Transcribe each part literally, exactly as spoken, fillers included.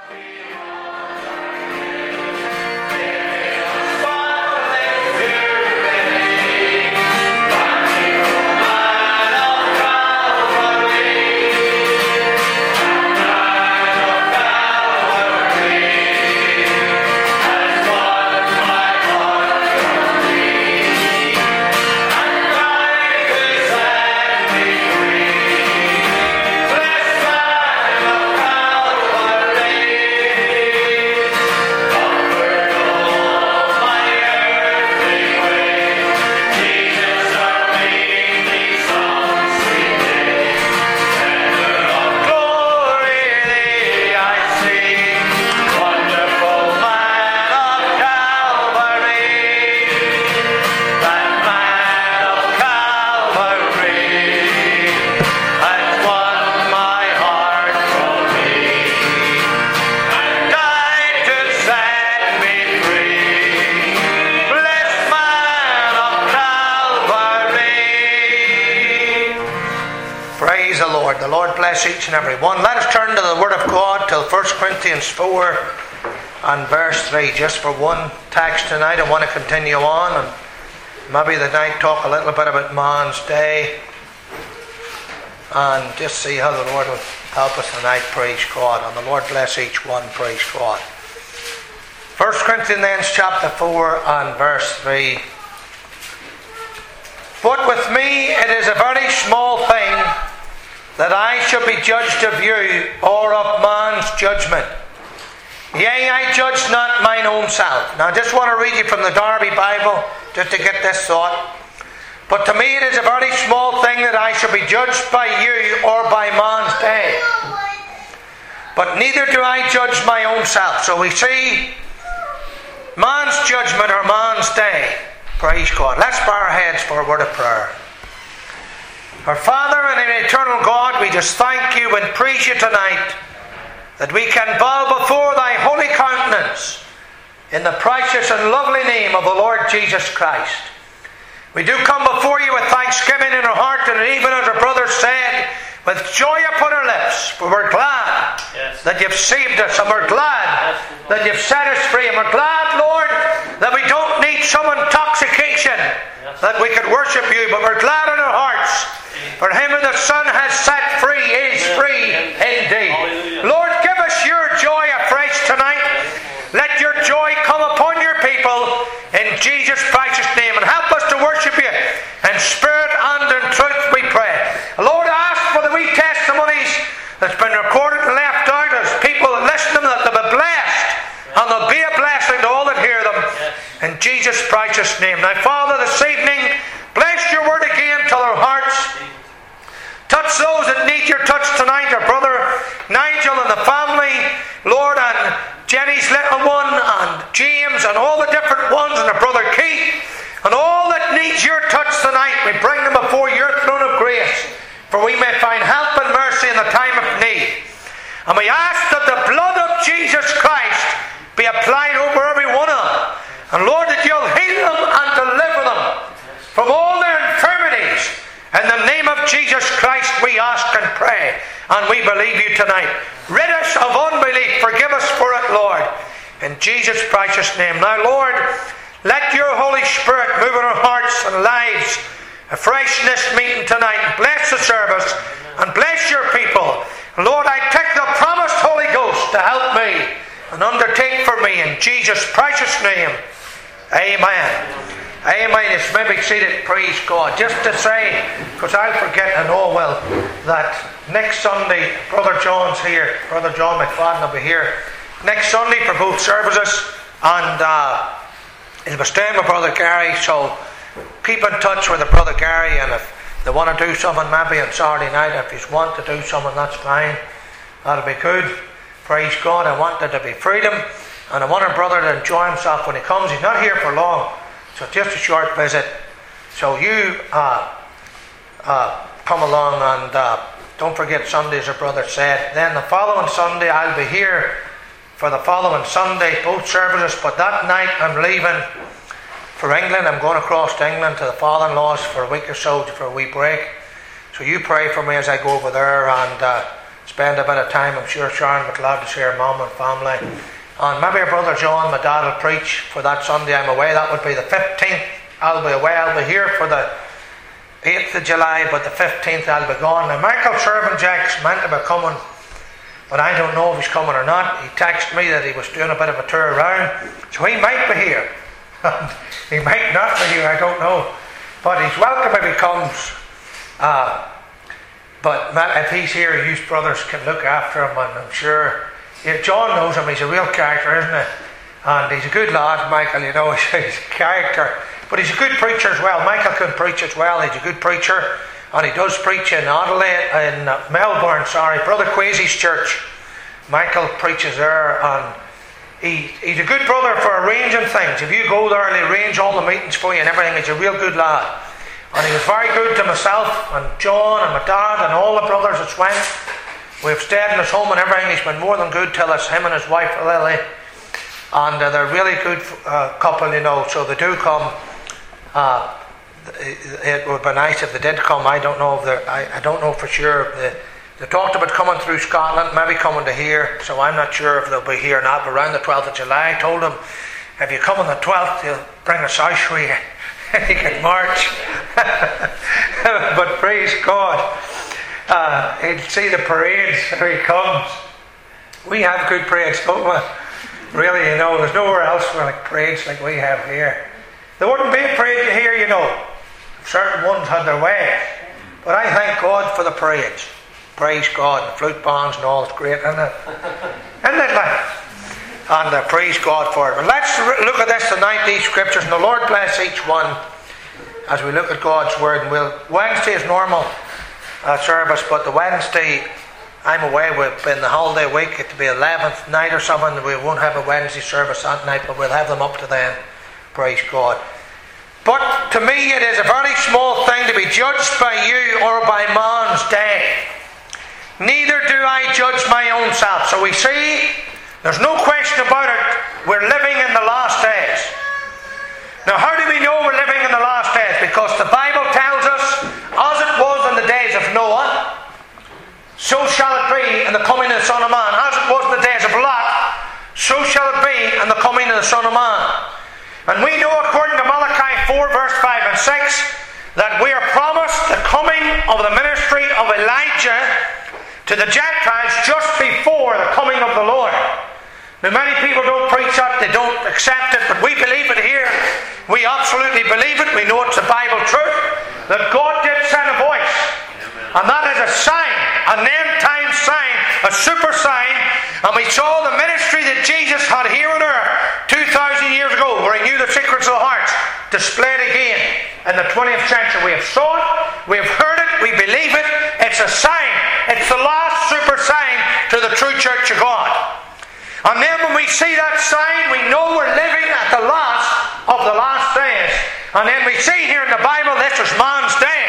The Lord bless each and every one. Let us turn to the Word of God till First Corinthians four and verse three. Just for one text tonight, I want to continue on and maybe tonight talk a little bit about Man's Day and just see how the Lord will help us tonight. Praise God. And the Lord bless each one. Praise God. First Corinthians chapter four and verse three. But with me it is a very small thing that I should be judged of you, or of man's judgment. Yea, I judge not mine own self. Now I just want to read you from the Darby Bible, just to get this thought. But to me it is a very small thing that I should be judged by you, or by man's day. But neither do I judge my own self. So we see man's judgment, or man's day. Praise God. Let's bow our heads for a word of prayer. Our Father and an eternal God, we just thank you and praise you tonight that we can bow before thy holy countenance in the precious and lovely name of the Lord Jesus Christ. We do come before you with thanksgiving in our heart, and even as our brother said, with joy upon our lips, for we're glad yes. that you've saved us, and we're glad yes. that you've set us free, and we're glad, Lord, that we don't need some intoxication yes. that we could worship you, but we're glad in our hearts. For him who the Son has set free is free indeed. Lord, give us your joy afresh tonight. Let your joy come upon your people in Jesus' precious name, and help us to worship you in spirit and in truth, we pray. Lord, I ask for the wee testimonies that's been recorded and left out as people that listen to them, that they'll be blessed, and they'll be a blessing to all that hear them in Jesus' precious name. Now, Father, this evening, bless your word again to our hearts. Touch those that need your touch tonight, our brother Nigel and the family, Lord, and Jenny's little one, and James, and all the different ones, and our brother Keith, and all that needs your touch tonight. We bring them before your throne of grace, for we may find help and mercy in the time of need. And we ask that the blood of Jesus Christ be applied over every one of them. And Lord, that you'll heal them and deliver them from all their infirmities. In the name of Jesus Christ we ask and pray, and we believe you tonight. Rid us of unbelief. Forgive us for it, Lord. In Jesus' precious name. Now, Lord, let your Holy Spirit move in our hearts and lives afresh in this meeting tonight. Bless the service and bless your people. Lord, I take the promised Holy Ghost to help me and undertake for me in Jesus' precious name. Amen. Amen. It's maybe seated, praise God. Just to say, because I'll forget and all well, that next Sunday, Brother John's here. Brother John McFadden will be here next Sunday for both services, and uh, he'll be staying with Brother Gary, so keep in touch with the Brother Gary, and if they want to do something maybe on Saturday night, if you want to do something, that's fine. That'll be good. Praise God. I want there to be freedom, and I want our brother to enjoy himself when he comes. He's not here for long. So just a short visit. So you uh, uh, come along, and uh, don't forget Sunday, as our brother said. Then the following Sunday I'll be here for the following Sunday, both services. But that night I'm leaving for England. I'm going across to England to the father-in-law's for a week or so for a wee break. So you pray for me as I go over there, and uh, spend a bit of time. I'm sure Sharon would love to see her mum and family. And maybe her brother John, my dad, will preach for that Sunday I'm away. That would be the fifteenth. I'll be away. I'll be here for the eighth of July, but the fifteenth I'll be gone. Now Michael Servan-Jack's meant to be coming, but I don't know if he's coming or not. He texted me that he was doing a bit of a tour around, so he might be here. He might not be here, I don't know. But he's welcome if he comes. Uh, but if he's here, you brothers can look after him, and I'm sure yeah, John knows him. He's a real character, isn't he? And he's a good lad, Michael, you know, he's a character. But he's a good preacher as well. Michael can preach as well. He's a good preacher. And he does preach in Adelaide, in uh, Melbourne, sorry, Brother Quasey's church. Michael preaches there, and he, he's a good brother for arranging things. If you go there, he'll arrange all the meetings for you and everything. He's a real good lad. And he was very good to myself and John and my dad and all the brothers that went. We've stayed in his home and everything. He's been more than good to us, him and his wife Lily. And uh, they're a really good uh, couple, you know, so they do come. Uh, it, it would be nice if they did come. I don't know if they're, I, I don't know for sure. They, they talked about coming through Scotland, maybe coming to here, so I'm not sure if they'll be here or not. But around the twelfth of July, I told them, if you come on the twelfth, you'll bring us out for you. You can march. But praise God. Uh, he'll see the parades when he comes. We have good parades, don't we? Really, you know, there's nowhere else for like parades like we have here. There wouldn't be a parade here, you know. Certain ones had their way. But I thank God for the parades. Praise God. The flute bands and all, it's great, isn't it? Isn't it like? And uh, praise God for it. But let's re- look at this tonight, these scriptures, and the Lord bless each one as we look at God's Word. And we'll, Wednesday is normal uh, service, but the Wednesday, I'm away, we've been the holiday week, it'll be eleventh night or something, we won't have a Wednesday service that night, but we'll have them up to then. Praise God. But to me it is a very small thing to be judged by you or by man's day. Neither do I judge my own self. So we see, there's no question about it, we're living in the last days. Now how do we know we're living in the last days? Because the Bible tells us, as it was in the days of Noah, so shall it be in the coming of the Son of Man. As it was in the days of Lot, so shall it be in the coming of the Son of Man. And we know, according to Malachi four, verse five and six, that we are promised the coming of the ministry of Elijah to the Gentiles just before the coming of the Lord. Now many people don't preach that, they don't accept it, but we believe it here. We absolutely believe it. We know it's a Bible truth, that God did send a voice. And that is a sign, an end-time sign, a super sign. And we saw the ministry that Jesus had here on earth two thousand years ago, where He knew the secrets of the hearts, displayed again in the twentieth century. We have saw it, we have heard it, we believe it. It's a sign. It's the last super sign to the true church of God. And then when we see that sign, we know we're living at the last of the last days. And then we see here in the Bible, this is man's day,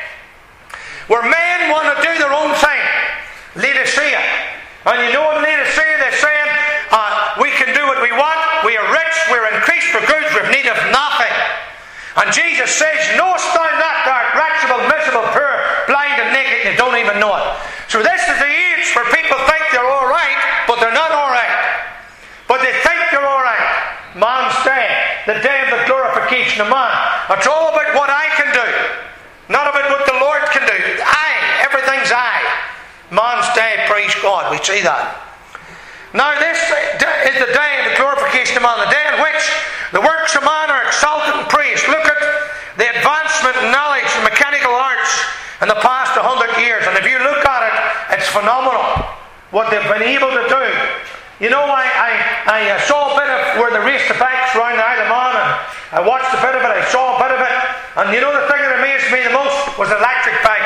where men want to do their own thing. Laodicea. And you know in Laodicea they're saying, uh, we can do what we want, we are rich, we're increased for goods, we've need of nothing. And Jesus says, knowest thou not, thou art wretchable, miserable, poor, blind and naked, and you don't even know it. So this is the age where people think they're alright, but they're not alright. But they think they're alright. Man's day, the day of the glorification of man. It's all about what I can do, not about what the Lord can do. I, everything's I. Man's day, praise God. We see that. Now this is the day of the glorification of man, the day in which the works of man are exalted and praised. Look at the advancement in knowledge and mechanical arts in the past one hundred years. And if you look at it, it's phenomenal what they've been able to do. You know, I, I, I saw a bit of where they raced the bikes around the Isle of Man, and I watched a bit of it, I saw a bit of it, and you know the thing that amazed me the most was the electric bike.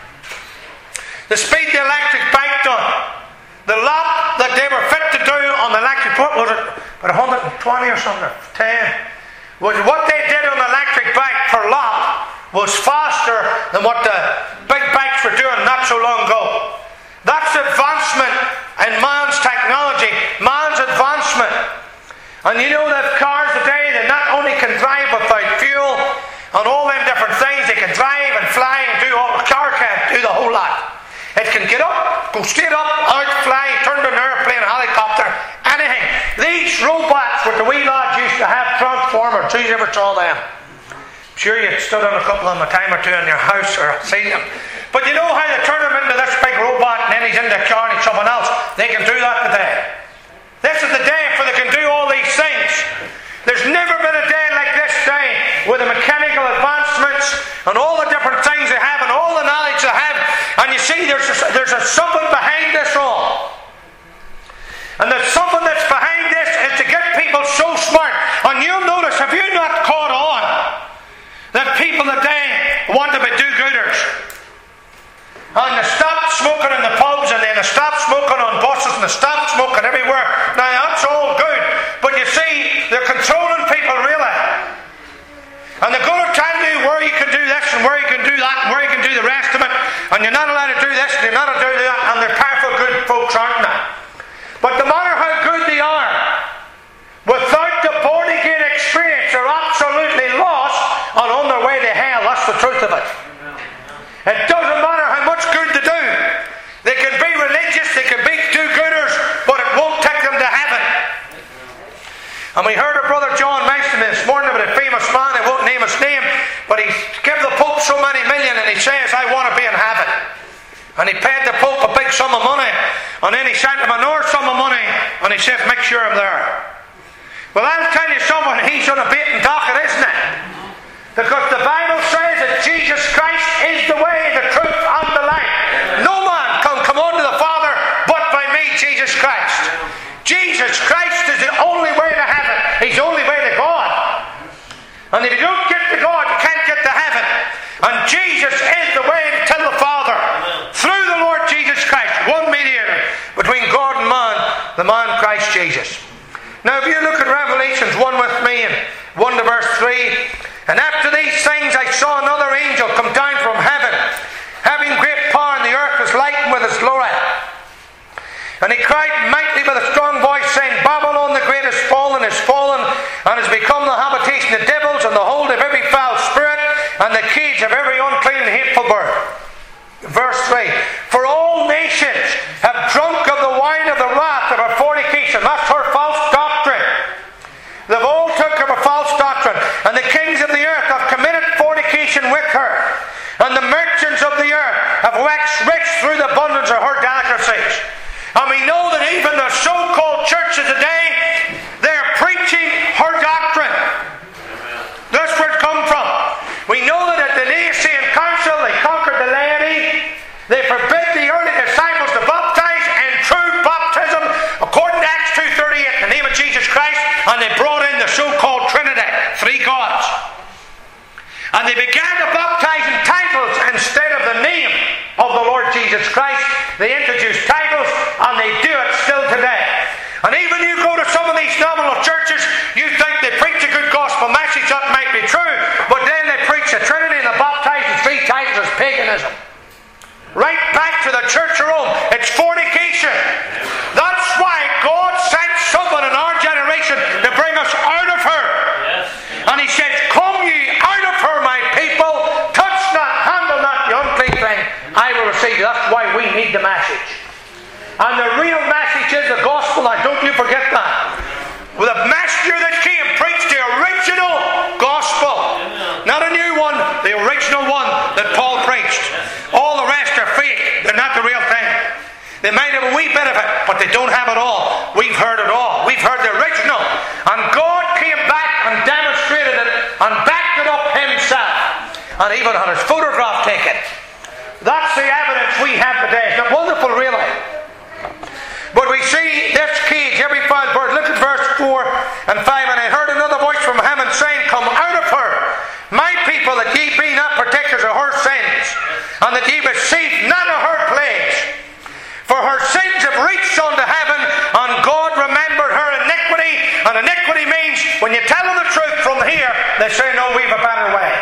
The speed the electric bike done. The lap that they were fit to do on the electric, what was it, about one hundred twenty or something, ten, was what they did on the electric bike per lap was faster than what the big bikes were doing not so long ago. That's advancement in man's technology, man's advancement. And you know that cars today, they not only can drive without fuel and all them different things, they can drive and fly and do all, the car can't do the whole lot. It can get up go straight up, out, fly, turn to an airplane, helicopter, anything. These robots with the wee lads used to have transformers. Who's ever saw them? I'm sure you stood on a couple of them a time or two in your house or seen them. But you know how they turn them into this big robot and then he's in the car and he's something else? They can do that today. This is the day for they can do all these things. There's never been a day like this day with the mechanical advancements and all the different things they have and all the knowledge they have. And you see there's a, there's a something behind this all. And there's something that's behind this is to get people so smart. And you'll notice, have you not caught on that people today want to be do-gooders? And they stop smoking in the pubs and then they stop smoking on buses and they stop smoking everywhere. Now that's all good. But you see, they're controlling people really. And they're going to tell you where you can do this and where you can do that and where you can do the rest of it. And you're not allowed to do this and you're not allowed to do that. And they're powerful good folks, aren't they? But no matter how good they are, without the born again experience, they're absolutely lost and on their way to hell. That's the truth of it. It doesn't matter how much good they do. They can be religious, they can be do-gooders, but it won't take them to heaven. And we heard our brother John mention this morning about a famous man, I won't name his name, but he gave the Pope so many million and he says, I want to be in heaven. And he paid the Pope a big sum of money, and then he sent him another sum of money, and he said, make sure I'm there. Well, I'll tell you something, he's on a baiting docket, isn't it? Because the Bible says that Jesus Christ is the way, the truth, and the life. No man can come unto the Father but by me, Jesus Christ. Jesus Christ is the only way to heaven. He's the only way to God. And if you don't get to God, you can't get to heaven. And Jesus is the way to the Father. Through the Lord Jesus Christ, one mediator between God and man, the man Christ Jesus. Now if you look at Revelations one with me, and one to verse three, and after these things I saw another angel come down from heaven, having great power, and the earth was lightened with his glory. And he cried mightily with a strong voice, saying, Babylon the great is fallen, is fallen, and has become the habitation of devils, and the hold of every foul spirit, and the cage of every unclean and hateful bird. Verse three, for all nations have drunk of the wine of the wrath of her fornication. That's her false doctrine. They've all took of a false doctrine, and the kings of the earth have committed fornication with her, and the merchants of the earth have waxed rich through the abundance of her delicacies. And we know that even the so-called churches today, they're preaching her doctrine. That's where it comes from. We know that at the Nicene Council they conquered the laity. They forbid the early disciples to baptize in true baptism according to Acts two thirty-eight in the name of Jesus Christ, and they brought in the so-called Trinity, three gods. And they began to baptize in titles instead of the name of the Lord Jesus Christ. They introduced titles, and they do it still today. And even you go to some of these nominal churches, you think they preach a good gospel message, that might be true, but then they preach the Trinity and the baptize in three titles as paganism. Right back to the Church of Rome. It's fornication. That's why God sent someone in our generation to bring us out of her. Yes. And he says, come ye out of her, my people. Touch not, handle not the unclean thing. I will receive you. That's why we need the message. And the real message is the gospel. Now don't you forget that. Well, the messenger that came preached the original gospel. Not a new one. The original one that Paul preached. All the rest are fake. They're not the real thing. They might have a wee bit of it, but they don't have it all. We've heard it all. We've heard the original. And God came back and demonstrated it and backed it up himself. And even had his photograph taken. That's the evidence we have today. Isn't it wonderful, really? But we see this cage, every foul bird. Look at verse four and five. And I heard another voice from heaven saying, come out of her, my people, that ye be not partakers of her sins, and that ye receive none of her plagues. For her sins have reached unto heaven, and God remembered her iniquity. And iniquity means, when you tell them the truth from here, they say, no, we've a better way.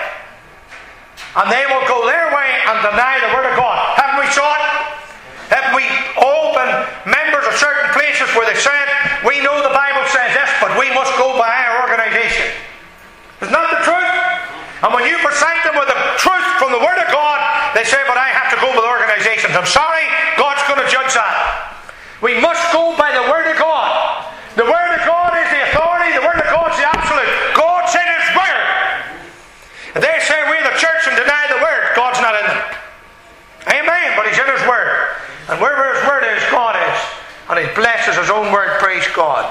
And they will go their way and deny the word of God. Haven't we saw it? Haven't we all been members of certain places where they said, we know the Bible says this, but we must go by our organisation? Isn't that the truth? And when you present them with the truth from the Word of God, they say, but I have to go with the organisation. blesses His own word. Praise God.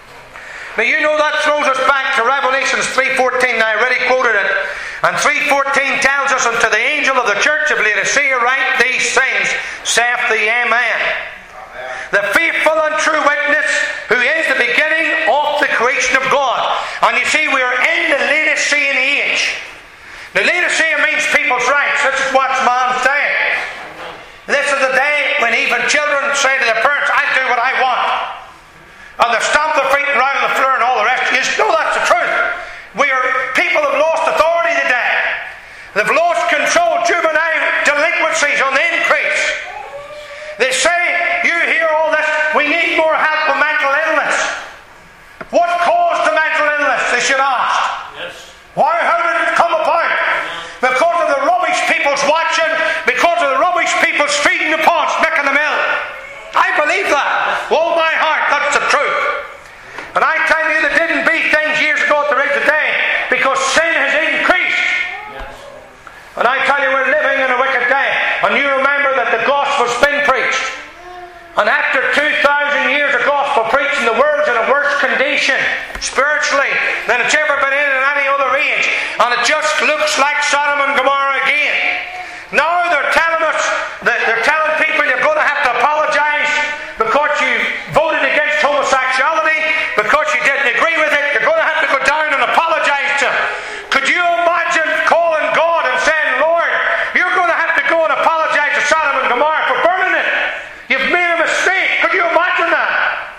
Now you know that throws us back to Revelation three fourteen. I already quoted it. And three fourteen tells us, unto the angel of the church of Laodicea write these things, saith the Amen. The faithful and true witness, who is the beginning of the creation of God. And you see, we are in the Laodicean age. The Laodicea means people's rights. This is what man's day. This is the day when even children say to their parents, I do what I want. And they stamp their feet around the floor and all the rest. You know that's the truth. We are, people have lost authority today. They've lost control. Juvenile delinquencies on the increase. They say, you hear all this, we need more help with mental illness. What caused the mental illness, they should ask? Yes. Why, how did it come about? Because of the rubbish people's watching, because of the rubbish people's feeding the pots, making them ill. I believe that. With all my heart, that's the truth. And I tell you, there didn't be things years ago that there is today, because sin has increased. Yes. And I tell you, we're living in a wicked day. And you remember that the gospel's been preached. And after two thousand years of gospel preaching, the world's in a worse condition spiritually than it's ever been in in any other age. And it just looks like Sodom and Gomorrah again. Now they're telling us, that they're telling people you're going to have to apologise because you voted against homosexuality, because you didn't agree with it. You're going to have to go down and apologise to them. Could you imagine calling God and saying, Lord, you're going to have to go and apologise to Sodom and Gomorrah for burning it. You've made a mistake. Could you imagine that?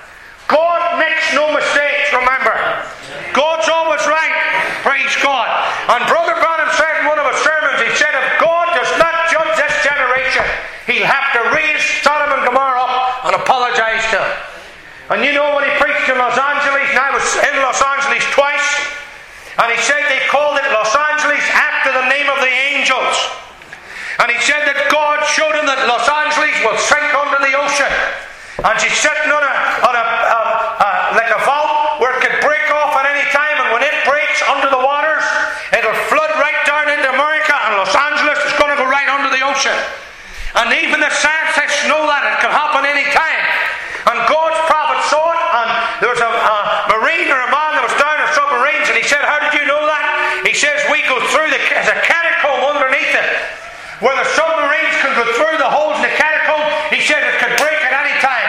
God makes no mistakes, remember. God's always right. Praise God. And Brother Branham said in one of his sermons, he said, if God does not judge this generation, He'll have to raise Sodom and Gomorrah up and apologise to them. And you know when he preached in Los Angeles, and I was in Los Angeles twice, and he said they called it Los Angeles after the name of the angels. And he said that God showed him that Los Angeles will sink under the ocean. And she's sitting on a, on a, a, a like a vault where it could break off at any time. And when it breaks under the waters, it'll flood right down into America. And Los Angeles is going to go right under the ocean. And even the scientists know that it can happen any time. And God's prophet saw it. And there was a, a marine or a man that was down in submarines. And he said, how did you know that? He says, we go through the, there's a catacomb underneath it, where the submarines can go through the holes in the catacomb. He said it could break at any time.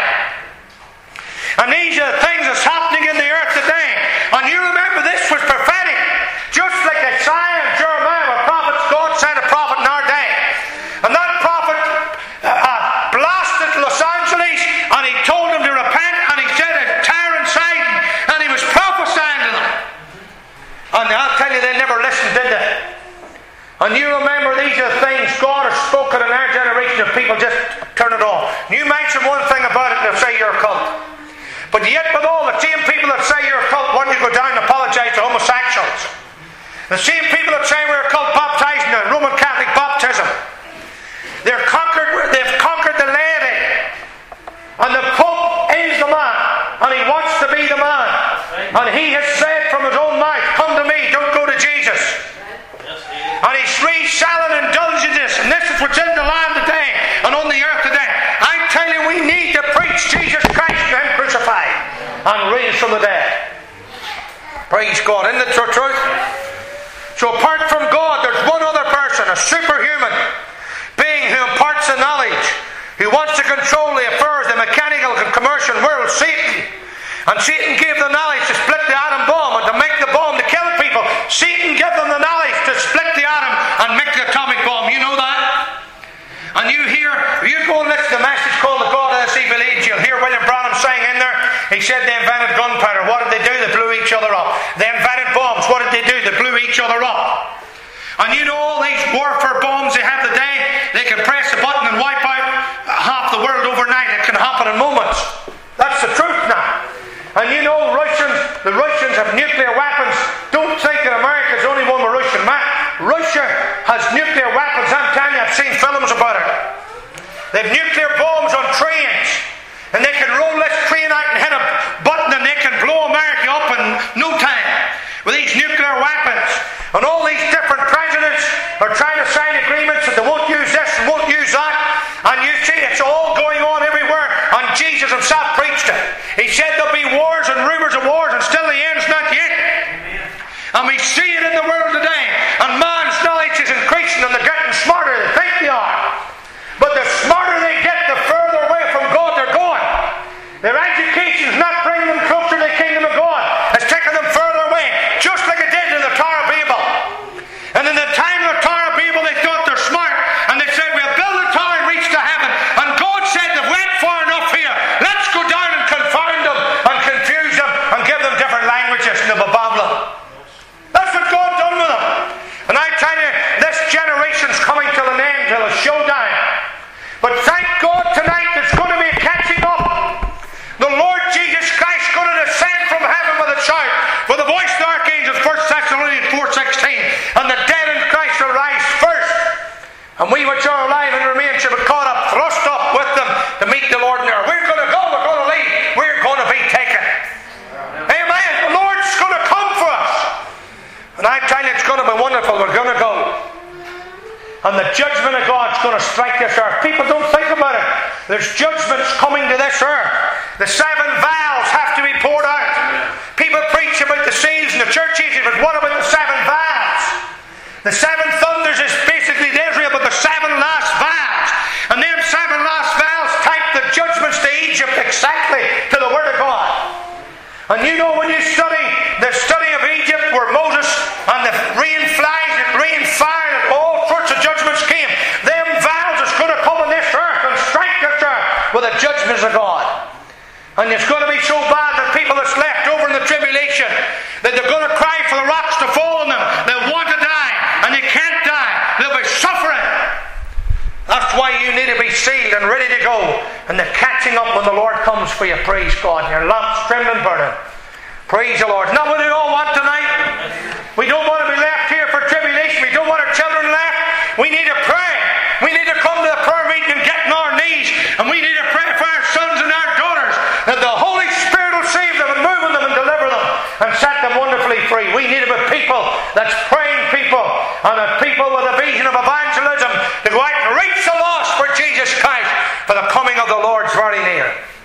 And these are the things that's happening in the earth today. And you remember this was prophetic. Just like Isaiah and Jeremiah were prophets, God sent a prophet in our day. And that prophet uh, uh, blasted Los Angeles, and he told them to repent, and he said a Tyre and Sidon, and he was prophesying to them. And I'll tell you, they never listened, did they? And you remember these are things God has spoken in our generation, and people just turn it off. You mention one thing about it and they'll say you're a cult. But yet with all the same people that say you're a cult want you to go down and apologise to homosexuals. The same people that say we're a cult baptising the Roman Catholic baptism. They're conquered, they've conquered the laity. And the Pope is the man. And he wants to be the man. And he has said from his own mouth, come to me, don't go to Jesus. And he's reselling indulgences, and this is what's in the land today and on the earth today. I tell you, we need to preach Jesus Christ and Him crucified and raised from the dead. Praise God. Isn't it the truth? So apart from God, there's one other person, a superhuman being who imparts the knowledge, who wants to control the affairs, the mechanical and commercial world, Satan. And Satan gave the knowledge to split the atom bomb and to make the bomb to kill people. Satan gave them the knowledge to split the atom and make the atomic bomb. You know that? And you hear, you go and listen to the message called The God of This Evil Age, you'll hear William Branham saying in there, he said they invented gunpowder. What did they do? They blew each other up. They invented bombs. What did they do? They blew each other up. And you know all these warfare bombs they have today, they can press a button and wipe out half the world overnight. It can happen in moments. That's the truth now. And you know Russians, the Russians have nuclear weapons. Don't think that America's the only one with Russian man. Russia has nuclear weapons. I'm telling you, I've seen films about it. They have nuclear bombs on trains. And they can roll this train out and hit a button and they can blow America up in no time with these nuclear weapons. And all these different presidents are trying to sign agreements that they won't use this and won't use that. And you see it's all going on everywhere. And Jesus himself preached He said there'll be wars and rumours of wars, and still the end's not yet. And we see it in the world today. And man's knowledge is increasing, and they're getting smarter than they think they are. But the smarter they get, the further away from God they're going. Their education's not bringing them closer to the kingdom of God. It's taking them further away, just like it did in the Tower of Babel. And in the time of the Tower of Babel, they thought they're smart, and they said, we'll build a tower and reach to heaven. And God said, they've went far enough here. Let's go down and confound them and confuse them and give them different languages, and they'll be Babylon. That's what God done with them. And I tell you, this generation's coming to an end, till a showdown. But thank God tonight there's going to be a catching up. The Lord Jesus Christ is going to descend from heaven with a shout, with the voice of the archangel, First Thessalonians four sixteen. And the dead in Christ will rise first. And we which are alive and remain shall be caught up, thrust up with them to meet the Lord in the air. We're going to go, we're going to leave, we're going to be taken. Amen. The Lord's going to come for us. And I tell you, it's going to be wonderful. We're going to go. And the judgment of God's going to strike this earth. People don't think about it. There's judgments coming to this earth. The seven vials have to be poured out. People preach about the seals in the church ages, but what about the seven vials? The seven thunders is basically Israel, but the seven last vials. And them seven last vials type the judgments to Egypt exactly to the Word of God. And you know, when you study the study of Egypt, where Moses and the rain flies and rain fire and all sorts of judgments came, them vials is going to come on this earth and strike this earth with the judgments of God. And it's going to be so bad that people that's left over in the tribulation, that they're going to cry for the rocks to fall on them. They want to die, and they can't die. They'll be suffering. That's why you need to be sealed and ready to go. And the catching up when the Lord comes for you, praise God. And your lamps trimmed and burning. Praise the Lord. Not what we all want tonight. We don't want to be left here for tribulation. We don't want our children left. We need to pray. We need to come to the prayer meeting and get on our knees. And we need to pray for our sons and our daughters, that the Holy Spirit will save them and move on them and deliver them and set them wonderfully free. We need to be people that's praying people, and a people with a vision of evangelism to go out and reach the lost for Jesus Christ, for the coming of the Lord's very near.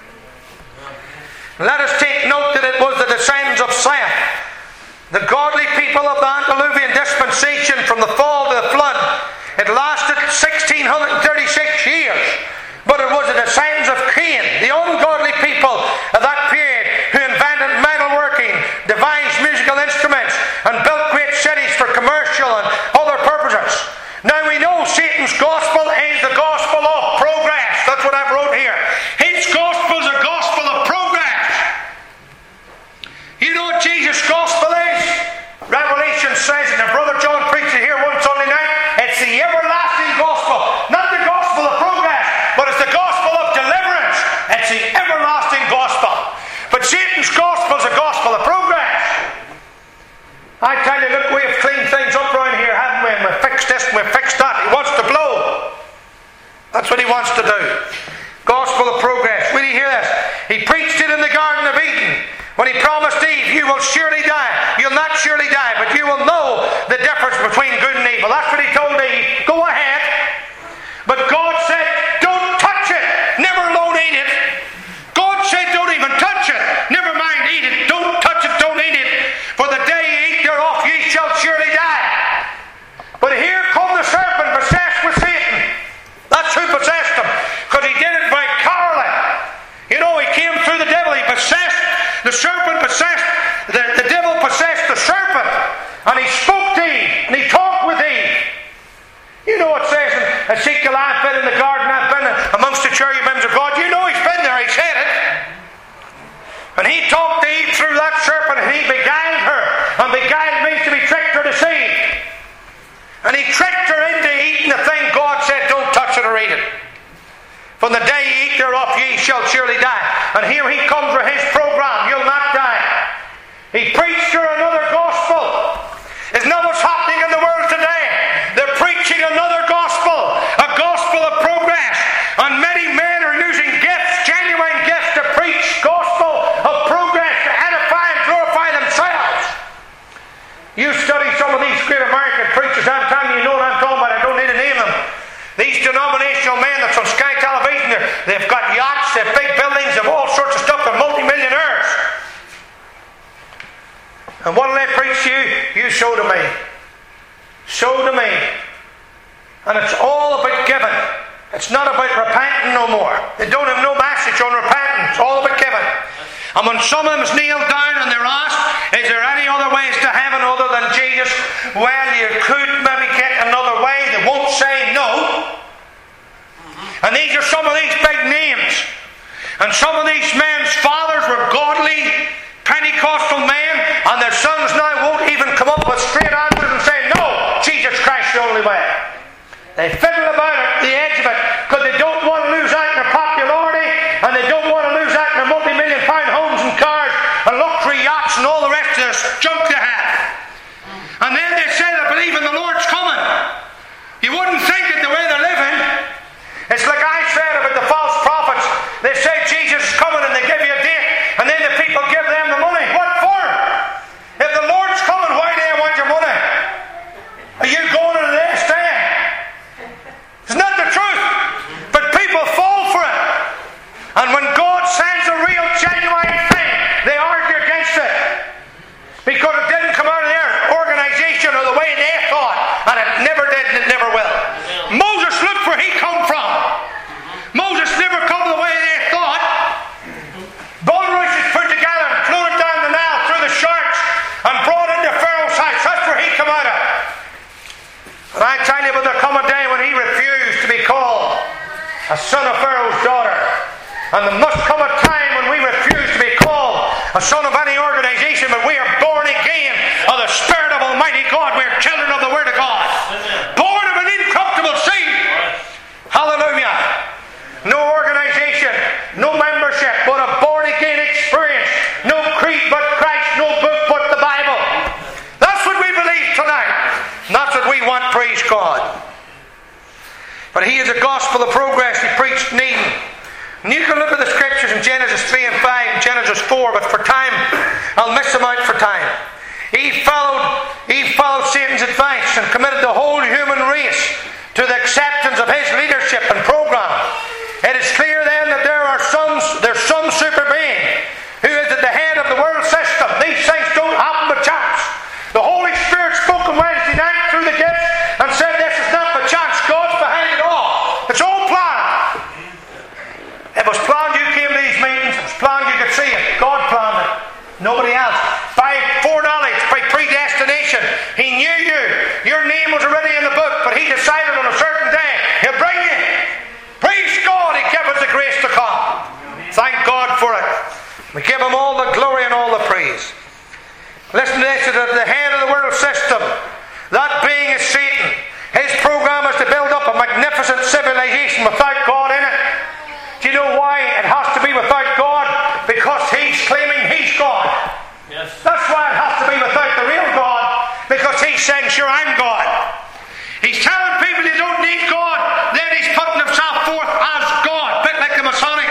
Let us take note that it was the descendants of Seth, the godly people of the antediluvian dispensation, from the fall to the flood. It lasted sixteen thirty-six years. But it was the descendants of Cain, the ungodly people of that period, who invented metalworking, devised musical instruments, and built great cities for commercial and other purposes. Now we know Satan's gospel is the gospel of progress. That's what I've wrote here. His gospel is a gospel of progress. You know what Jesus' gospel is? Revelation says, and the Brother John preached it here one Sunday night, it's the everlasting gospel. Not the gospel of progress, but it's the gospel of deliverance. It's the everlasting gospel. But Satan's gospel is a gospel of progress. I tell you, look, we have cleaned things up around here, haven't we? And we've fixed this and we've fixed that. He wants to blow. That's what he wants to do. Gospel of progress. Will you hear this? He preached it in the Garden of Eden. When he promised Eve, you will surely die. You'll not surely die, but you will know the difference between good and evil. That's what he told Eve. Go ahead. But God said, don't touch it. Never alone eat it. God said, don't even touch it. Never mind eat it. Don't touch it. Don't eat it. For the day you eat thereof, ye shall surely die. But here come the serpent possessed with Satan. That's who possessed him. Because he did it by caroling. You know, he came through the devil. He possessed, the serpent possessed, the, the devil possessed the serpent. And he spoke to Eve. And he talked with Eve. You know what it says in Ezekiel, I've been in the garden, I've been amongst the cherubims of God. You know he's been there, he said it. And he talked to Eve through that serpent, and he beguiled her. And beguiled means to be tricked or deceived. And he tricked her into eating the thing God said, don't touch it or eat it. From the day ye eat thereof, ye shall surely die. And here he comes with his program, you'll not die. He preached her another gospel. Isn't that what's happening in the world today? They're preaching another gospel, a gospel of progress. And many men are using gifts, genuine gifts, to preach gospel of progress, to edify and glorify themselves. You study some of these great American preachers. I'm telling you, you know what I'm talking about. I don't need to name them. These denominational men that's on Sky Television, they've got yachts, they've big buildings, they've all sorts of stuff, they're multi-millionaires. And what will they preach to you? You sow to me. Sow to me. And it's all about giving. It's not about repenting no more. They don't have no message on repentance. It's all about giving. And when some of them's kneeled down and they're asked, is there any other ways to heaven other than Jesus? Well, you could maybe get another way. They won't say no. And these are some of these big names. And some of these men's fathers were godly Pentecostal men, and their sons now won't even come up with straight answers and say, no, Jesus Christ is the only way. They fiddle about at the edge of it because they don't want to lose out in their popularity, and they don't want to lose out in their multi-million pound homes and cars and luxury yachts and all the rest of this junk they have. And then they say they believe in the Lord's coming. You wouldn't think it the way they're living. It's like I said about the false prophets. They say Jesus is coming and they give you a date, and then the people give them the money. What for? If the Lord's coming, why do they want your money? Are you going into this day? It's not the truth. But people fall for it. And when God sends a real, genuine thing, they argue against it. Because it didn't come out of their organization or the way they thought. And it never did and it never will. Moses looked where he come from. Moses never come the way they thought. Bulrushes put together and floated down the Nile through the sharks and brought into Pharaoh's house. That's where he come out of. And I tell you, but there come a day when he refused to be called a son of Pharaoh's daughter. And there must come a time when we refuse to be called a son of any organization, but we are born again of the Spirit of Almighty God. We are children of the Word of God. Born of an incorruptible seed. Hallelujah. No organization, no membership, but a born again experience. No creed but Christ, no book but the Bible. That's what we believe tonight. And that's what we want, praise God. But he is a gospel of progress. He preached in Eden. And you can look at the scriptures in Genesis three and five and Genesis four, but for time, I'll miss them out for time. He followed, he followed Satan's advice and committed the whole human race to the acceptance of his leadership and program. It is clear then that there are some, there's some super being who is at the head of the world system. These things don't happen by chance. The Holy Spirit spoke on Wednesday night through the gifts and said this is not by chance. God's behind it all. It's all planned. It was planned you came to these meetings. It was planned you could see it. God planned it. Nobody else. By foreknowledge, by predestination. He knew you. Your name was already in the book, but he decided on a certain day he'll bring you. Praise God, he gave us the grace to come. Thank God for it. We give him all the glory and all the praise. Listen to this, at the head of the world system, that being is Satan. His program is to build up a magnificent civilization without God in it. Do you know why it has to be without God? Because he's claiming he's God. Yes. That's why it has to be without the real God. Because he's saying, sure, I'm God. He's telling people you don't need God. Then he's putting himself forth as God. A bit like the Masonic.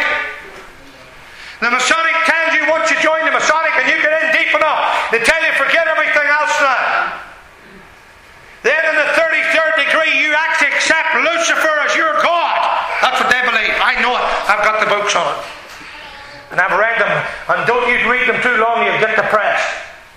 The Masonic tells you once you join the Masonic and you get in deep enough, they tell you forget everything else now. Then in the thirty-third degree you actually accept Lucifer as your God. That's what they believe. I know it. I've got the books on it. And I've read them. And don't you read them too long, you'll get depressed.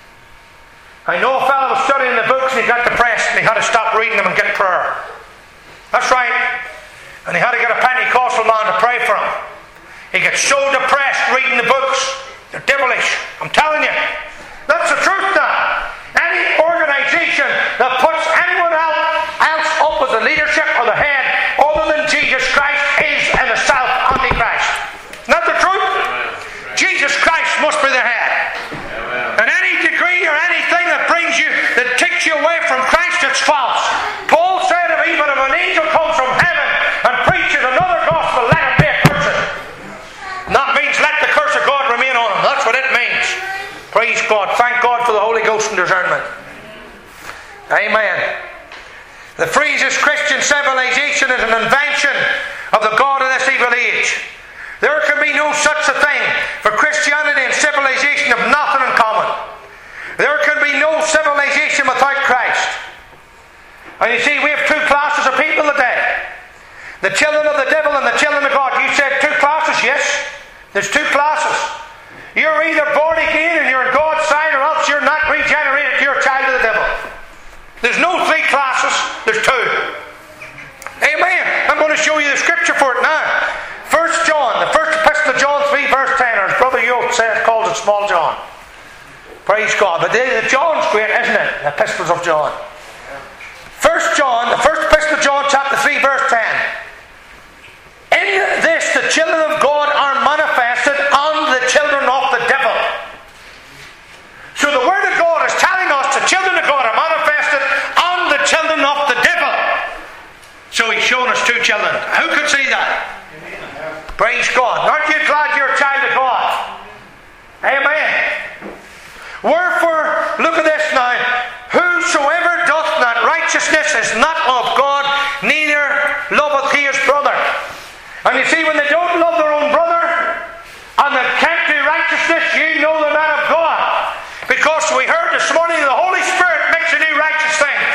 I know a fellow was studying the books and he got depressed and he had to stop reading them and get prayer. That's right. And he had to get a Pentecostal man to pray for him. He gets so depressed reading the books. They're devilish. I'm telling you. That's the truth now. Any organization that puts anyone else up as the leadership or the head other than Jesus Christ is in itself Antichrist. Isn't that the truth? Jesus Christ must be the head. And any degree or anything that brings you, that takes you away from Christ, it's false. Paul said, if even if an angel comes from heaven and preaches another gospel, let him be accursed. And that means let the curse of God remain on him. That's what it means. Praise God. Thank God for the Holy Ghost and discernment. Amen. The freest Christian civilization is an invention of the God of this evil age. There can be no such a thing, for Christianity and civilization have nothing in common. There can be no civilization without Christ. And you see, we have two classes of people today. The children of the devil and the children of God. You said two classes, yes? There's two classes. You're either born again and you're on God's side, or else you're not regenerate. to show you the scripture for it now. First John, the first epistle of John three, verse ten, or as Brother Yost says, calls it Small John. Praise God. But the, the John's great, isn't it? The epistles of John. First John, the first epistle of John, chapter three, verse ten. In this the children of God are manifested on the children of the devil. So the Word of God is telling us the children of God are manifested on the children of the devil. So He's shown us two children. Who could see that? Amen. Praise God. Aren't you glad you're a child of God? Amen. Wherefore, look at this now. Whosoever doth not righteousness is not of God, neither loveth he his brother. And you see, when they don't love their own brother, and they can't do righteousness, you know they're not of God. Because we heard this morning the Holy Spirit makes you do righteous things.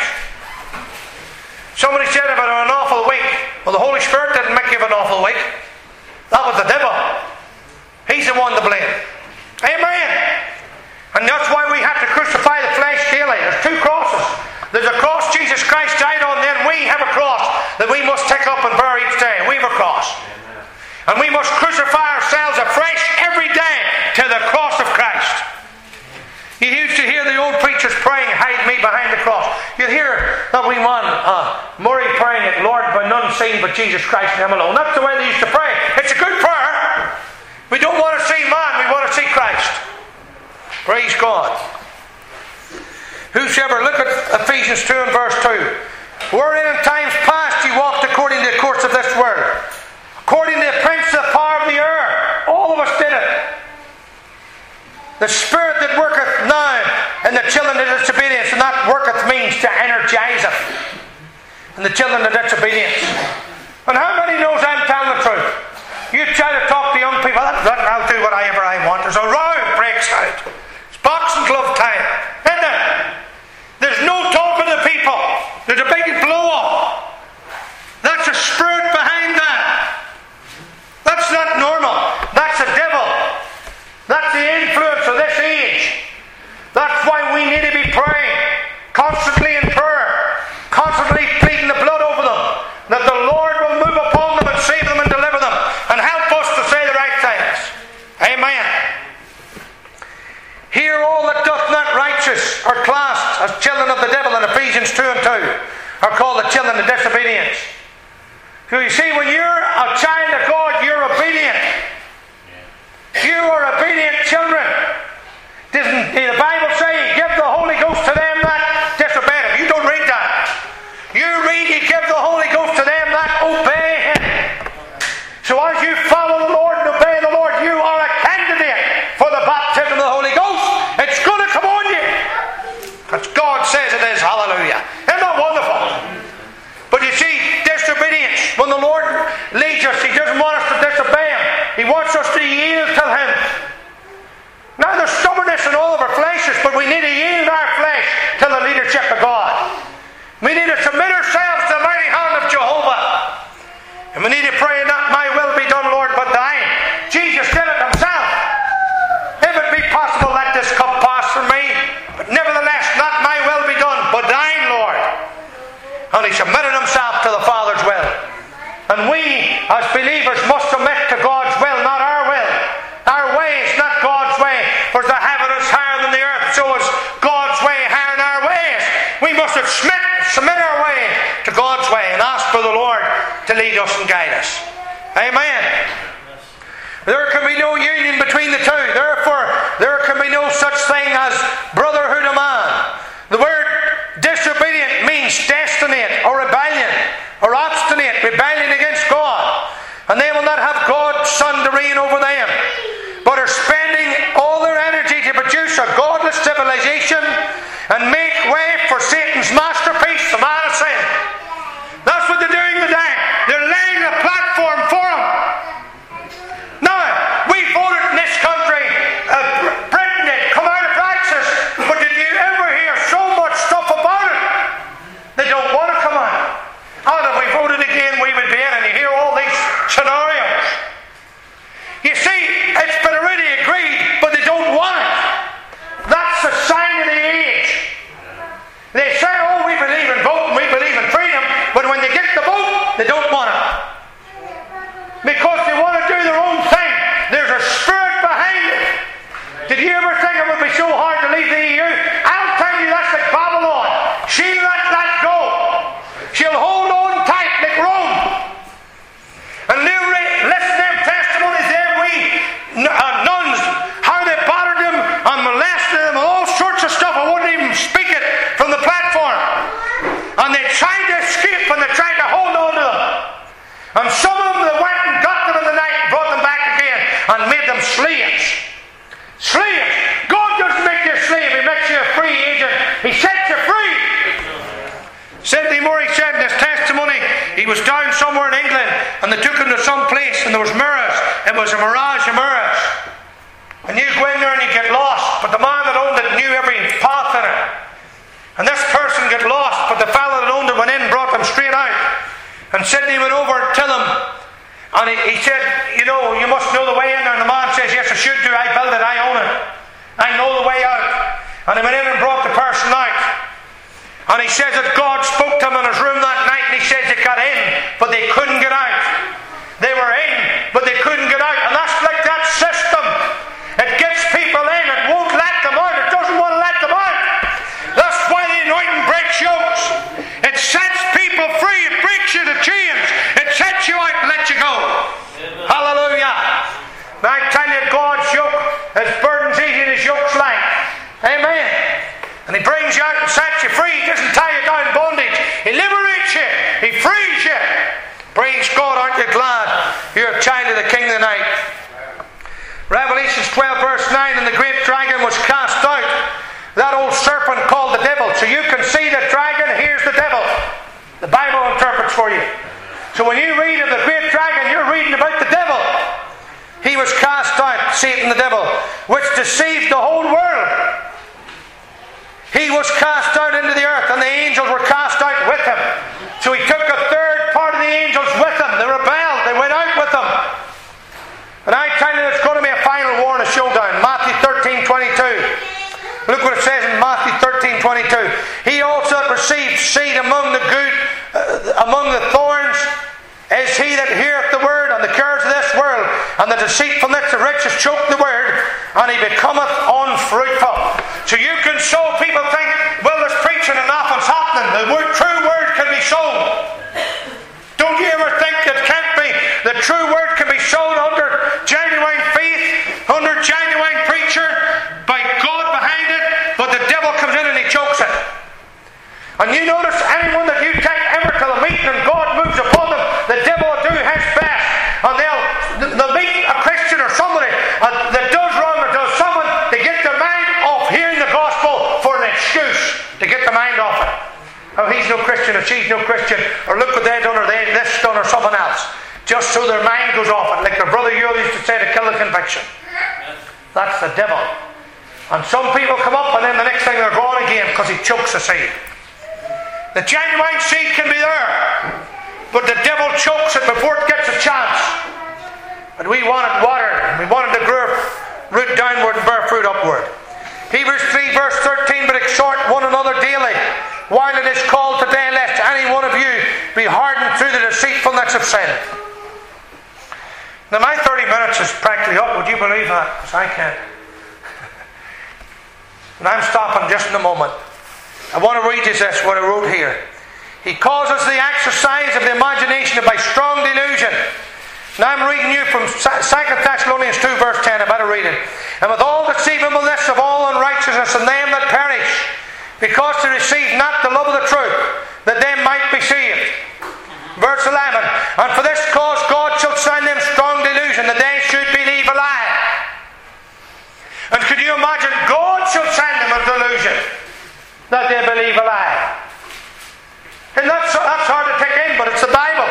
Somebody said about an awful week. Well, the Holy Spirit didn't make you have an awful week. That was the devil. He's the one to blame. Amen. And that's why we have to crucify the flesh daily. There's two crosses. There's a cross Jesus Christ died on, then we have a cross that we must take up and bear each day. We have a cross. And we must crucify ourselves afresh every day to the cross of Christ. You used to hear the old preachers praying, hide me behind the cross. You'd hear that wee man, uh, Murray, praying it, Lord, by none seen but Jesus Christ and Him alone. That's the way they used to pray. It's a good prayer. We don't want to see man, we want to see Christ. Praise God. Whosoever, look at Ephesians two and verse two. Wherein in times past ye walked according to the course of this world, according to the prince of the power of the air. All of us did it. The spirit that worketh now in the children of disobedience, and that worketh means to energize it. And the children of disobedience. And how many knows I'm telling the truth? You try to talk to young people, that, that, I'll do whatever I want. There's a row breaks out. It's boxing glove time, isn't it? There's no talking to people. There's a big blow up. That's a spirit behind that. That's not normal. That's the devil. That's the influence of this age. That's why we need to be praying constantly in prayer, constantly pleading the blood over them, that the Lord will move upon them and save them and deliver them and help us to say the right things. Amen. Here all that doth not righteous are classed as children of the devil in Ephesians two and two, are called the children of disobedience. So you see, when you're a child of God, you're obedient. You are obedient children. Doesn't the Bible say, give the Holy Ghost to them that disobey Him? You don't read that. You read, you give the Holy Ghost to them that obey Him. So as you follow the Lord and obey the Lord, you are a candidate for the baptism of the Holy Ghost. It's going to come on you. Because God says it is. Hallelujah. Isn't that wonderful? But you see, disobedience, when the Lord leads us, He doesn't want us to disobey Him. He wants us to yield to Him. Now there's stubbornness in all of our fleshes, but we need to yield our flesh to the leadership of God. We need to submit ourselves to the mighty hand of Jehovah. And we need to pray, not my will be done, Lord, but thine. Jesus did it Himself. If it be possible, let this cup pass from me. But nevertheless, not my will be done, but thine, Lord. And He submitted Himself to the Father's will. And we, as believers, must submit to God's will, not our will. Our way is not God's way. For the heaven is higher than the earth, so is God's way higher than our ways. We must submit, submit our way to God's way and ask for the Lord to lead us and guide us. Amen. There can be no union between the two. Therefore, there can be no such thing as brotherhood of man. The word disobedient means destinate or rebellion or obstinate, rebellion against God. And they will not have God's Son to reign over them, but are spending all their energy to produce a godless civilization and make way for Satan's masterpiece, the man of sin. That's what they're doing today. They're laying a platform for him. Now, we voted in this country, uh, Britain did, come out of Brexit, but did you ever hear so much stuff about it? They don't want to come out. And if we voted again, we would be in, and you hear all these scenarios. You see, it's been already agreed, but they don't want it. That's the sign of the age. anymore, he said in his testimony. He was down somewhere in England and they took him to some place and there was mirrors. It was a mirage of mirrors. And you go in there and you get lost, but the man that owned it knew every path in it. And this person got lost, but the fellow that owned it went in and brought them straight out. And Sidney went over to them and he, he said, you know, you must know the way in there. And the man says, yes, I should do. I built it, I own it. I know the way out. And he went in and brought the person out. And he says that God spoke to him in his room that night and he says they got in, but they couldn't get out. They were in, but they couldn't get out. And that's like that system. It gets people in, it won't let them out. It doesn't want to let them out. That's why the anointing breaks yokes. It sets people free. It breaks you to chains. It sets you out and lets you go. Amen. Hallelujah. Now I tell you, God's yoke, his burden's easy and his yoke's light. Amen. And he brings you out and sets you free. He doesn't tie you down in bondage. He liberates you. He frees you. Praise God. Aren't you glad you're a child of the King tonight? Revelation twelve verse nine, and the great dragon was cast out, that old serpent called the devil. So you can see the dragon, here's the devil. The Bible interprets for you. So when you read of the great dragon, you're reading about the devil. He was cast out, Satan the devil, which deceived the whole world. He was cast out into the earth, and the angels were cast out with him. So he took a third part of the angels with him. They rebelled, they went out with him. And I tell you, it's going to be a final war and a showdown. Matthew thirteen twenty-two. Look what it says in Matthew thirteen twenty-two. He also that received seed among the good, uh, among the thorns, is he that heareth the word, and the cares of this world, and the deceitfulness of riches choke the word, and he becometh unfruitful. So you can sow. People think, well, there's preaching and nothing's happening. The word, true word can be sown. Don't you ever think it can't be? The true word can be sown under genuine faith, under genuine preacher, by God behind it, but the devil comes in and he chokes it. And you notice anyone that you take ever to the meeting and God moves upon them, the devil will do his best. And they'll, they'll meet a Christian or somebody that does wrong or does something to get their mind off hearing the gospel for an excuse to get the mind off it. Oh, he's no Christian or she's no Christian, or look what they done or they this done or something else. Just so their mind goes off it, like their brother Yule used to say, to kill the conviction. That's the devil. And some people come up and then the next thing they're gone again because he chokes the seed. The genuine seed can be there, but the devil chokes it before it gets a chance. And we want it watered, and we want it to grow root downward and bear fruit upward. Hebrews three verse thirteen, but exhort one another daily, while it is called today, lest any one of you be hardened through the deceitfulness of sin. Now my thirty minutes is practically up. Would you believe that? Because I can't. And I'm stopping just in a moment. I want to read you this, what I wrote here. He causes the exercise of the imagination by strong delusion. Now I'm reading you from Second Thessalonians two verse ten. I better read it. And with all deceivableness of all unrighteousness in them that perish, because they receive not the love of the truth, that they might be saved. Verse eleven. And for this cause God shall send them strong delusion, that they should believe a lie. And could you imagine, God shall send them a delusion, that they believe a lie. And that's, that's hard to take in, but it's the Bible.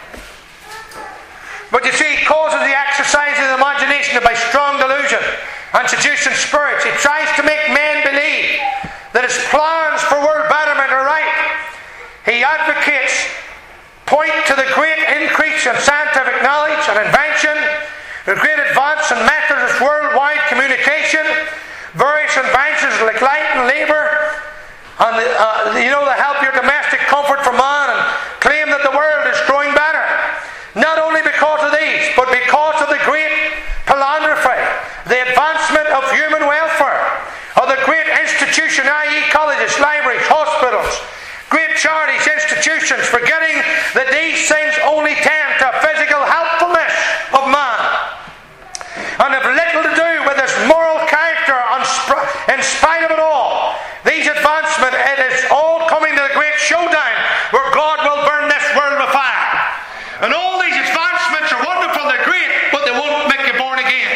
But you see, he causes the exercise of the imagination by strong delusion and seducing spirits. He tries to make men believe that his plans for world betterment are right. He advocates, point to the great increase in scientific knowledge and invention, the great advance in methods of worldwide communication, various inventions like light and labour, and uh, you know, to help your domestic comfort for man, and claim that the world is growing better. Not only because of these, but because of the great philanthropy, the advancement of human welfare, of the great institution, that is colleges, libraries, hospitals, great charities, institutions, forgetting that these things only tend to physical helpfulness of man, and have little to do with his moral character in spite of it all. These advancements, it is all coming to the great showdown where God will burn this world with fire. And all these advancements are wonderful, they're great, but they won't make you born again.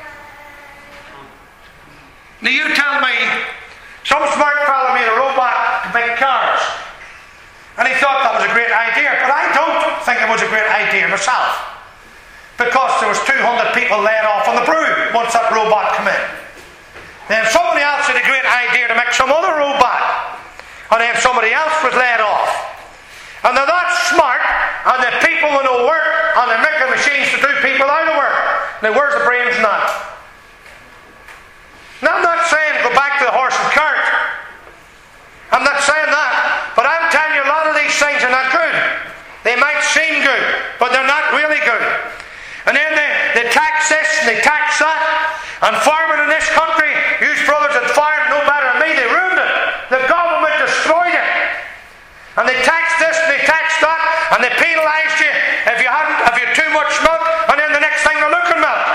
Now you tell me, some smart fellow made a robot to make cars. And he thought that was a great idea, but I don't think it was a great idea myself. Because there was two hundred people laid off on the Broom once that robot came in. Then somebody else had a great idea to make some other robot. And then somebody else was laid off. And they're that smart, and the people with no work, and they're making machines to do people out of work. Now where's the brains now? Now I'm not saying go back to the horse and cart. I'm not saying that. But I'm telling you a lot of these things are not good. They might seem good, but they're not really good. And then they, they tax this and they tax that. And farming in this country, you brothers that farmed no better than me, they ruined it. The government destroyed it. And they taxed this and they taxed that, and they penalised you if you hadn't, if you had too much milk, and then the next thing they're looking milk.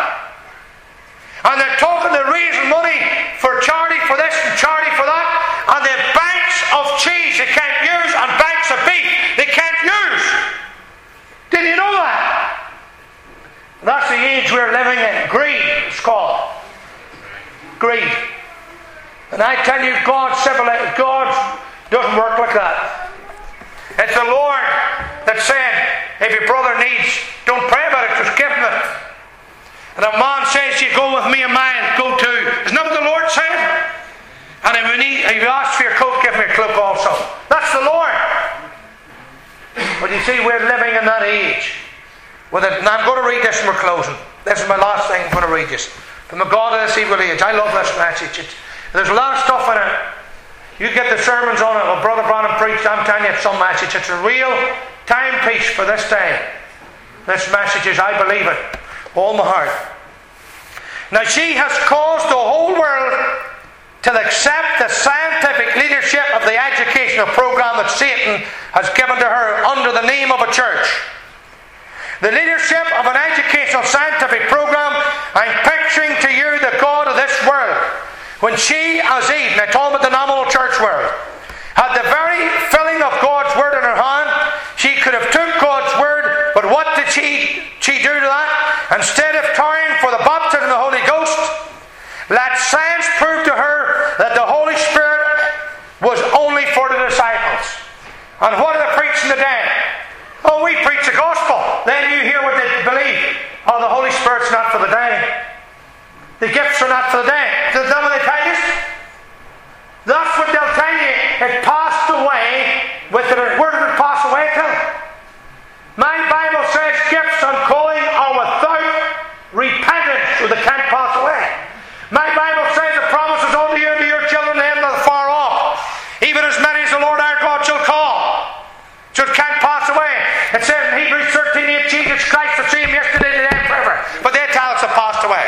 And they're talking, they're raising money for charity for this and charity for that, and the banks of cheese they can't use, and banks of beef they can't use. Did you know that? That's the age we're living in. Greed, it's called. Greed. And I tell you, God civilized, God doesn't work like that. It's the Lord that said, if your brother needs, don't pray about it, just give him it. And if a man says to you, go with me a mile, go to. Isn't that what the Lord said? And if you, need, if you ask for your coat, give me a cloak also. That's the Lord. But you see, we're living in that age. With it, and I'm going to read this and we're closing. This is my last thing I'm going to read this. From the God of this evil age. I love this message. It's, there's a lot of stuff in it. You get the sermons on it. Well, Brother Branham preached. I'm telling you, it's some message. It's a real timepiece for this time. This message is, I believe it. All my heart. Now she has caused the whole world to accept the scientific leadership of the educational program that Satan has given to her under the name of a church. The leadership of an educational scientific program, I'm picturing to you the God of this world. When she, as Eve, and I told about the nominal church world, had the very filling of God's word in her hand, she could have took God's word, but what did she, she do to that? Instead of tarrying for the baptism of the Holy Ghost, let science prove to her that the Holy Spirit was only for the disciples. And what are they preaching today? Oh, we preach the gospel. Then you hear what they believe. Oh, the Holy Spirit's not for the day. The gifts are not for the day. Is that what they tell you? That's what they'll tell you. It passed away with it. Where did it pass away to? My Bible says gifts and calling are without repentance, so they can't pass away. My Bible says the promises unto you and to your children, them that are far off, even as many as the Lord our God shall call. So it can't pass away. It says in Hebrews thirteen eight, Jesus Christ the same yesterday, today, and forever. But they tell us it passed away.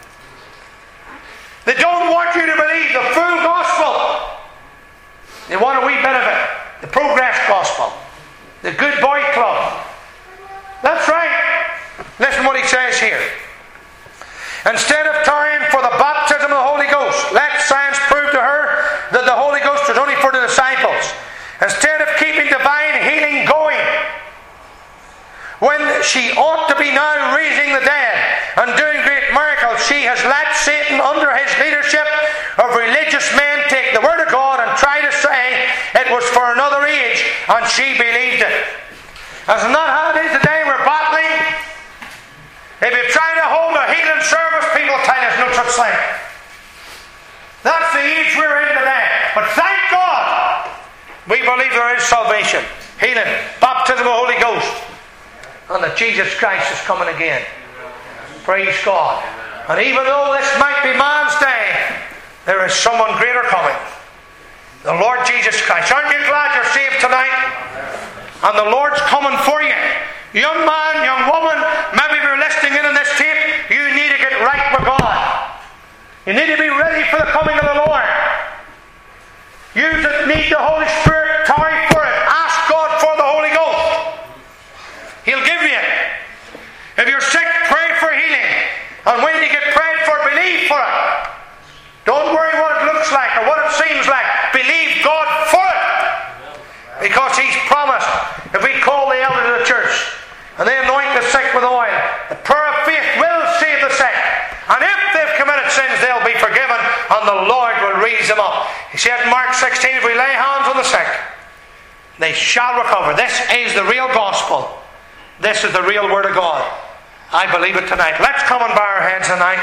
They don't want you to believe the full gospel. They want a wee bit of it. The progress gospel. The good boy club. That's right. Listen what he says here. Instead of tarrying for the baptism of the Holy Ghost, let science prove to her that the Holy Ghost was only for the disciples. Instead of keeping divine healing going, when she ought to be now raising the dead and doing great miracles, she has let Satan, under his leadership of religious men, take the word of God and try to say it was for another age, and she believed it. Isn't that how it is today? We're battling. If you try to hold a healing service, people tell us no such thing. That's the age we're in today. But thank God, we believe there is salvation, healing, baptism of the Holy Ghost, and that Jesus Christ is coming again. Praise God. And even though this might be man's day, there is someone greater coming. The Lord Jesus Christ. Aren't you glad you're saved tonight? And the Lord's coming for you. Young man, young woman, maybe if you're listening in on this tape, you need to get right with God. You need to be ready for the coming of the Lord. You that need the Holy Spirit, tarry for it. Ask God for the Holy Ghost. He'll give you it. If you're sick, pray for healing. And when you get prayed for, believe for it. Don't worry what it looks like or what it seems like. Believe God for it. Because He's promised, if we call the elders of the church and they anoint the sick with oil, the prayer of faith will save the sick. And if they've committed sins, they'll be forgiven and the Lord will raise them up. He said in Mark sixteen, if we lay hands on the sick, they shall recover. This is the real gospel. This is the real Word of God. I believe it tonight. Let's come and bow our heads tonight.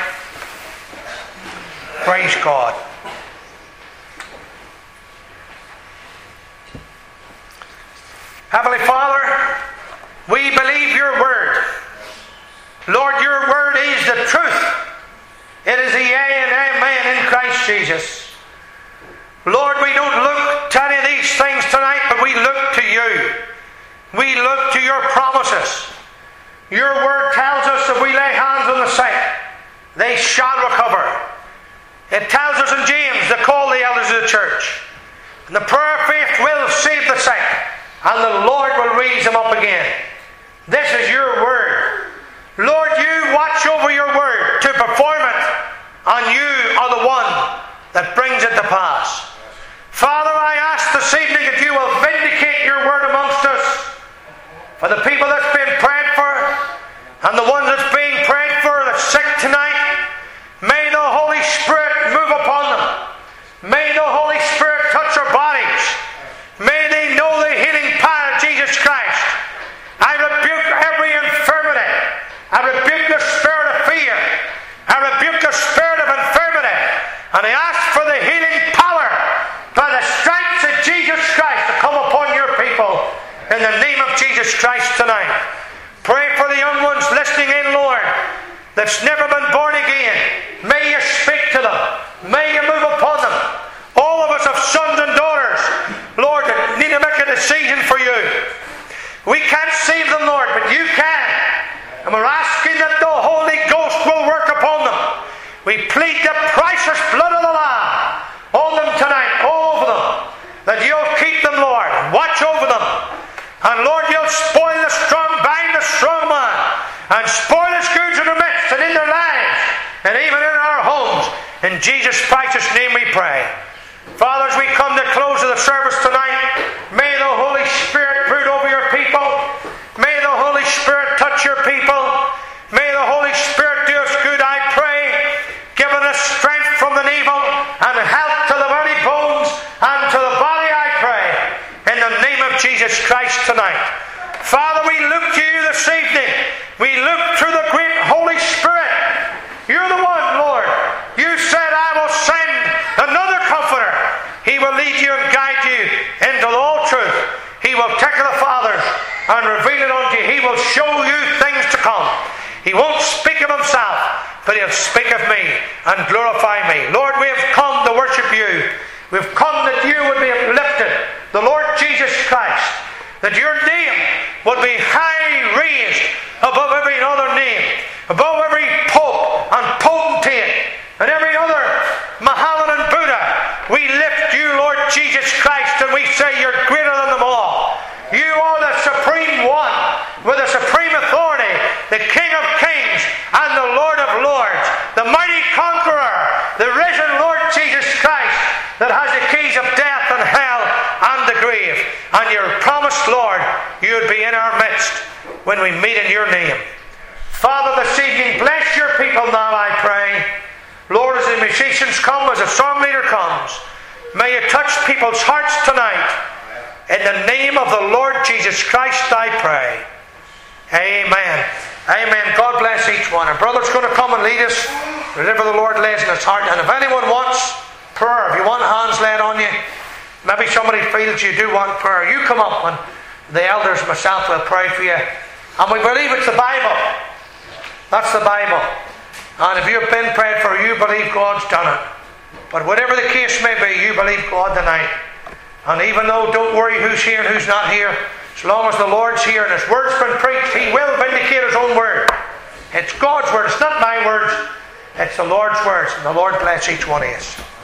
Praise God. Heavenly Father, we believe your Word. Lord, your Word is the truth. It is the yea and amen in Christ Jesus. Lord, we don't look to any of these things tonight, but we look to you. We look to your promises. Your Word tells us if we lay hands on the sick, they shall recover. It tells us in James to call the elders of the church. And the prayer of faith will save the sick, and the Lord will raise them up again. This is your Word. Lord, you watch over your Word to perform it, and you are the one that brings it to pass. Father, I ask this evening that you will vindicate your Word amongst us for the people that's been prayed for and the ones that's being prayed for that's sick tonight. May the Holy Spirit move upon them. May the Holy Spirit touch their bodies. May they know the healing power of Jesus Christ. I rebuke every infirmity. I rebuke the spirit of fear. I rebuke the spirit of infirmity. And I ask for the healing power by the stripes of Jesus Christ to come upon your people in the name of Jesus Christ tonight. Pray for the young ones listening in, Lord, that's never been born again. May you speak to them. May you move upon them. All of us have sons and daughters, Lord, that need to make a decision for you. We can't save them, Lord, but you can. And we're asking that the Holy Ghost will work upon them. We plead the priceless blood of the Lamb on them tonight, all over them, that you'll keep them, Lord, watch over them. And Lord, you'll spoil the strong, bind the strong man, and spoil his goods in their midst and in their lives, and even in our homes. In Jesus' precious name we pray. Father, as we come to close of the service tonight, may the Holy Spirit brood over your people. May the Holy Spirit touch your people. May the Holy Spirit do us good, I pray, giving us strength from the evil and health to the very bones and to the body, I pray, in the name of Jesus Christ tonight. Father, we look to you this evening. We look to the great Holy Spirit. You're the one, Lord. You said, I will send another Comforter. He will lead you and guide you into all truth. He will take the Father and reveal it unto you. He will show you things to come. He won't speak of himself, but he'll speak of me and glorify me. Lord, we have come to worship you. We've come that you would be uplifted, the Lord Jesus Christ, that your name would be high raised above every other name, above every pope and potentate and every other Mohammedan Buddha. We lift you, Lord Jesus Christ, and we say you're greater than them all. You are the supreme one with the supreme authority, the King of kings and the Lord of lords, the mighty conqueror, the risen Lord Jesus Christ that has the keys of death and hell and the grave. And your promised, Lord, you would be in our midst when we meet in your name. Father, this evening, bless your people now, I pray. Lord, as the musicians come, as the song leader comes, may you touch people's hearts tonight. In the name of the Lord Jesus Christ, I pray. Amen. Amen. God bless each one. Our brother's going to come and lead us wherever the Lord lays in his heart. And if anyone wants prayer, if you want hands laid on you, maybe somebody feels you do want prayer, you come up and the elders, myself, will pray for you. And we believe it's the Bible. That's the Bible. And if you've been prayed for, you believe God's done it. But whatever the case may be, you believe God tonight. And even though, don't worry who's here and who's not here, as long as the Lord's here and His word's been preached, He will vindicate His own word. It's God's word. It's not my words. It's the Lord's words. And the Lord bless each one of us.